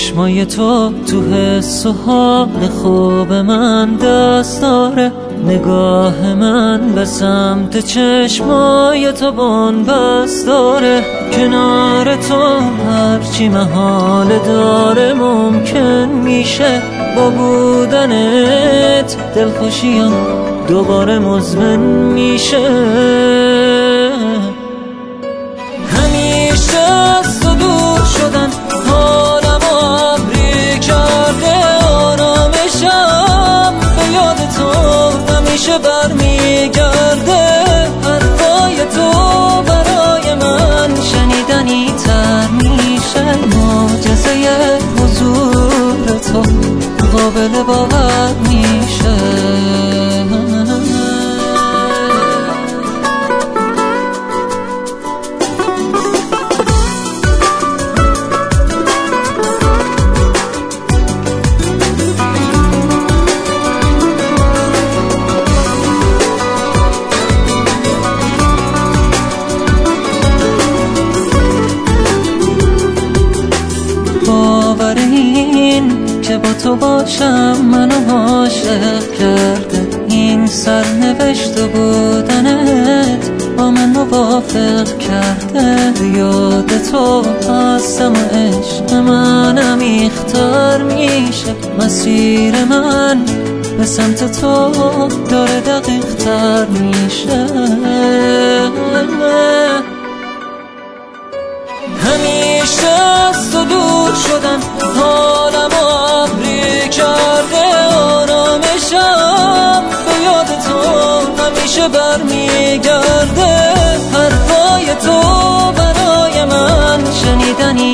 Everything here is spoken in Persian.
چشمای تو حس و حال خوب من دست داره. نگاه من به سمت چشمای تو بن‌بست داره. کنار تو هرچی محال داره ممکن میشه. با بودنت دلخوشیام دوباره مزمن میشه. همیشه از تو دور شدن حالم ابری کرده. آرامشم به یاد تو همیشه برمیگرده. حرفای تو برای من شنیدنی تر میشه. معجزه حضور تو قابل باور میشه. باور این که با تو باشم منو عاشق کرده. این سرنوشت و بودنت با من موافق کرده. یاد تو هستم و عشق من عمیق‌تر میشه. مسیر من به سمت تو داره دقیق‌تر میشه. همیشه از تو دور شدن حالم ابری کرده. آرامشم به یاد تو همیشه برمیگرده. حرفای تو برای من شنیدنی